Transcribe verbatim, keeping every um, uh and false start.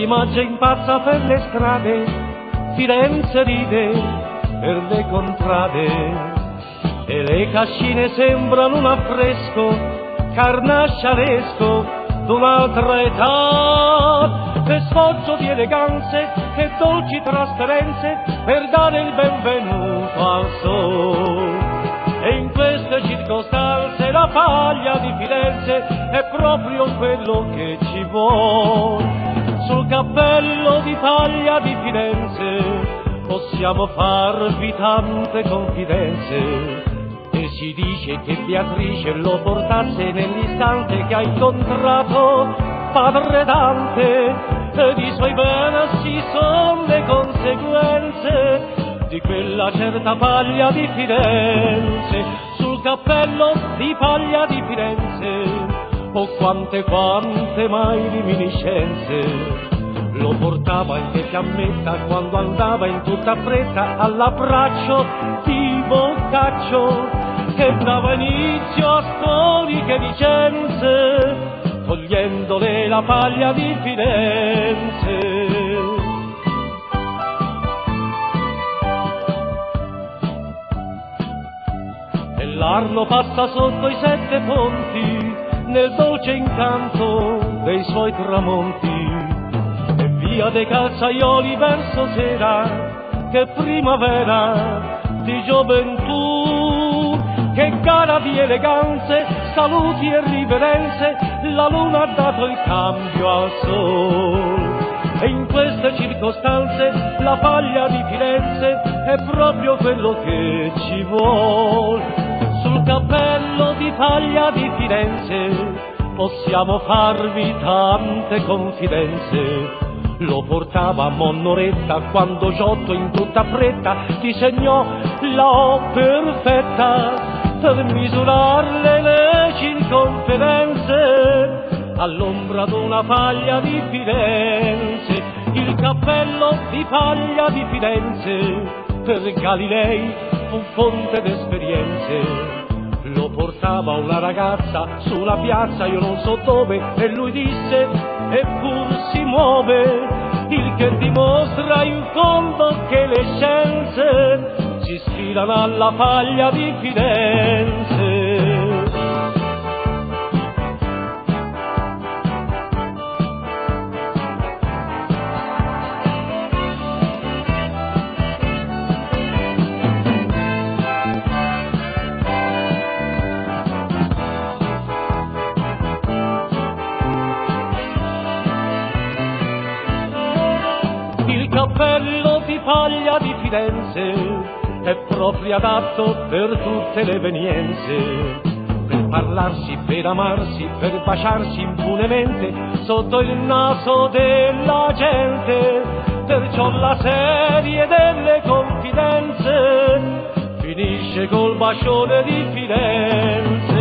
l'image impazza per le strade, Firenze ride per le contrade, e le cascine sembrano un affresco carnasciaresco d'un'altra età, che sfoggio di eleganze e dolci trasparenze per dare il benvenuto al sole. E in queste circostanze la paglia di Firenze è proprio quello che ci vuole. Sul cappello di paglia di Firenze possiamo farvi tante confidenze, e si dice che Beatrice lo portasse nell'istante che ha incontrato padre Dante, e di suoi versi son le conseguenze di quella certa paglia di Firenze. Sul cappello di paglia di Firenze, oh quante quante mai reminiscenze, lo portava in che fiammetta quando andava in tutta fretta all'abbraccio di Boccaccio, che dava inizio a storiche licenze, togliendole la paglia di Firenze. E l'Arno passa sotto i sette ponti nel dolce incanto dei suoi tramonti, e via dei calzaioli verso sera, che primavera di gioventù, che gara di eleganze, saluti e riverenze, la luna ha dato il cambio al sol. E in queste circostanze la paglia di Firenze è proprio quello che ci vuole. Sul cappello di paglia di Firenze possiamo farvi tante confidenze, lo portava a Monnoretta quando Giotto in tutta fretta disegnò la O perfetta per misurarle le circonferenze all'ombra d'una paglia di Firenze. Il cappello di paglia di Firenze per Galilei fu fonte d'esperienze, lo portava una ragazza sulla piazza, io non so dove, e lui disse eppur si muove, il che dimostra in fondo che le scienze si ispirano alla paglia di Firenze. Il cappello di paglia di Firenze è proprio adatto per tutte le evenienze, per parlarsi, per amarsi, per baciarsi impunemente sotto il naso della gente. Perciò la serie delle confidenze finisce col bacione di Firenze.